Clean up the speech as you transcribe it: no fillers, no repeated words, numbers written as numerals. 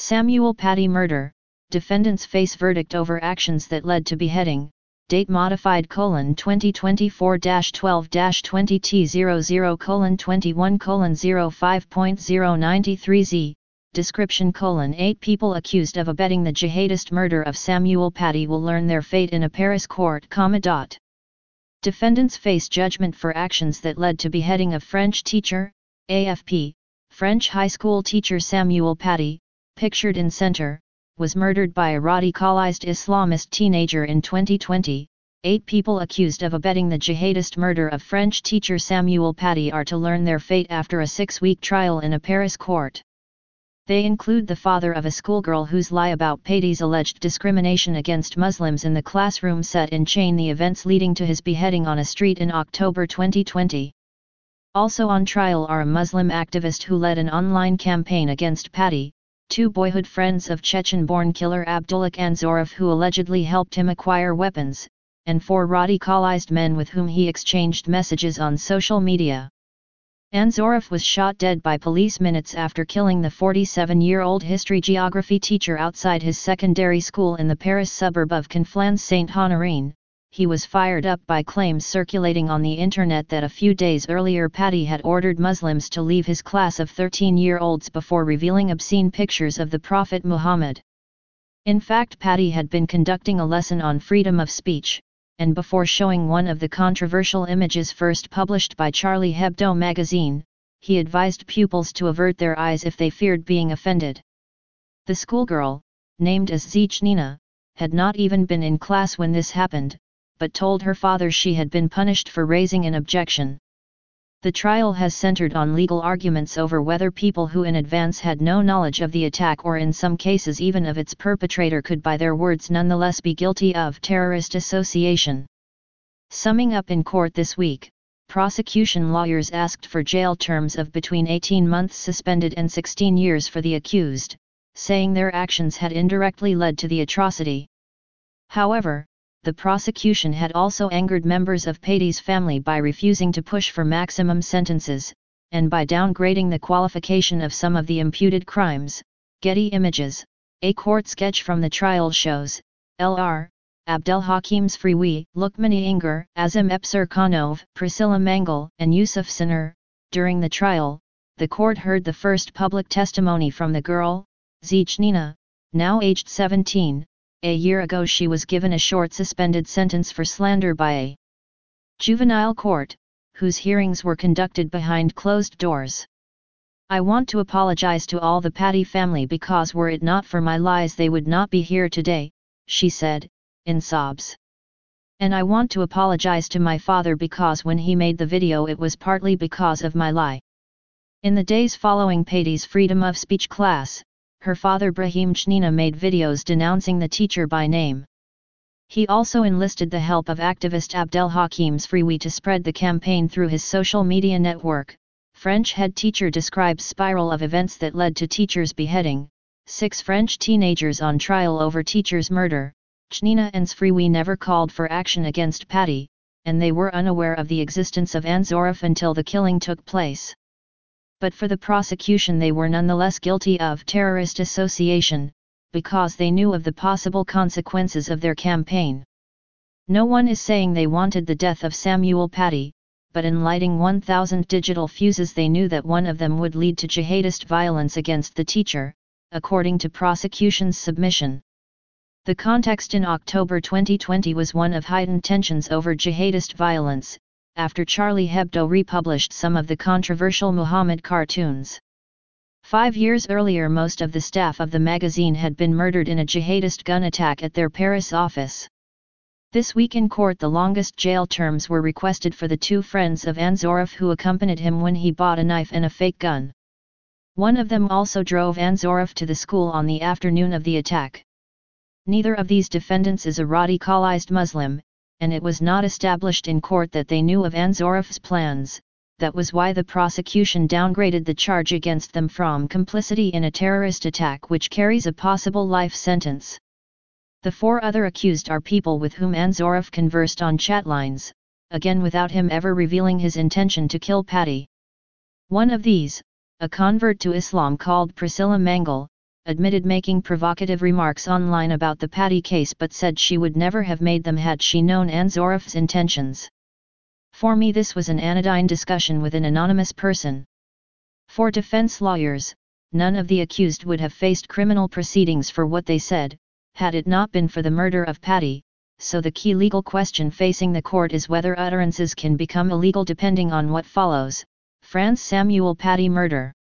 Samuel Paty murder, defendants face verdict over actions that led to beheading, date modified: 2024-12-20T00:21:05.093Z, description: 8 people accused of abetting the jihadist murder of Samuel Paty will learn their fate in a Paris court, Defendants face judgment for actions that led to beheading of French teacher, AFP, French high school teacher Samuel Paty, pictured in center, was murdered by a radicalized Islamist teenager in 2020. 8 people accused of abetting the jihadist murder of French teacher Samuel Paty are to learn their fate after a 6-week trial in a Paris court. They include the father of a schoolgirl whose lie about Paty's alleged discrimination against Muslims in the classroom set in chain the events leading to his beheading on a street in October 2020. Also on trial are a Muslim activist who led an online campaign against Paty, 2 boyhood friends of Chechen-born killer Abdullah Anzorov who allegedly helped him acquire weapons, and 4 radicalized men with whom he exchanged messages on social media. Anzorov was shot dead by police minutes after killing the 47-year-old history-geography teacher outside his secondary school in the Paris suburb of Conflans-Saint-Honorine. He was fired up by claims circulating on the internet that a few days earlier Paty had ordered Muslims to leave his class of 13-year-olds before revealing obscene pictures of the Prophet Muhammad. In fact, Paty had been conducting a lesson on freedom of speech, and before showing one of the controversial images first published by Charlie Hebdo magazine, he advised pupils to avert their eyes if they feared being offended. The schoolgirl, named as Zichnina, had not even been in class when this happened, but told her father she had been punished for raising an objection. The trial has centered on legal arguments over whether people who in advance had no knowledge of the attack or in some cases even of its perpetrator could by their words nonetheless be guilty of terrorist association. Summing up in court this week, prosecution lawyers asked for jail terms of between 18 months suspended and 16 years for the accused, saying their actions had indirectly led to the atrocity. However, the prosecution had also angered members of Paty's family by refusing to push for maximum sentences, and by downgrading the qualification of some of the imputed crimes. Getty Images, a court sketch from the trial shows, L.R., Abdelhakim Sfriwi, Lukmani Inger, Azim Epser-Khanov, Priscilla Mangal, and Yusuf Sinner. During the trial, the court heard the first public testimony from the girl, Zichnina, now aged 17. A year ago she was given a short suspended sentence for slander by a juvenile court, whose hearings were conducted behind closed doors. "I want to apologize to all the Paty family because were it not for my lies they would not be here today," she said, in sobs. "And I want to apologize to my father because when he made the video it was partly because of my lie." In the days following Paty's freedom of speech class, her father Brahim Chnina made videos denouncing the teacher by name. He also enlisted the help of activist Abdelhakim Sfriwi to spread the campaign through his social media network. French head teacher describes spiral of events that led to teacher's beheading. 6 French teenagers on trial over teacher's murder. Chnina and Sfriwi never called for action against Paty, and they were unaware of the existence of Anzorov until the killing took place. But for the prosecution they were nonetheless guilty of terrorist association, because they knew of the possible consequences of their campaign. No one is saying they wanted the death of Samuel Paty, but in lighting 1,000 digital fuses they knew that one of them would lead to jihadist violence against the teacher, according to prosecution's submission. The context in October 2020 was one of heightened tensions over jihadist violence, after Charlie Hebdo republished some of the controversial Muhammad cartoons. 5 years earlier most of the staff of the magazine had been murdered in a jihadist gun attack at their Paris office. This week in court the longest jail terms were requested for the 2 friends of Anzorov who accompanied him when he bought a knife and a fake gun. One of them also drove Anzorov to the school on the afternoon of the attack. Neither of these defendants is a radicalized Muslim, and it was not established in court that they knew of Anzorov's plans. That was why the prosecution downgraded the charge against them from complicity in a terrorist attack which carries a possible life sentence. The 4 other accused are people with whom Anzorov conversed on chat lines, again without him ever revealing his intention to kill Paty. One of these, a convert to Islam called Priscilla Mangal, admitted making provocative remarks online about the Patty case but said she would never have made them had she known Anzoroff's intentions. For me, this was an anodyne discussion with an anonymous person. For defense lawyers, none of the accused would have faced criminal proceedings for what they said, had it not been for the murder of Patty, so the key legal question facing the court is whether utterances can become illegal depending on what follows. Franz Samuel Paty murder.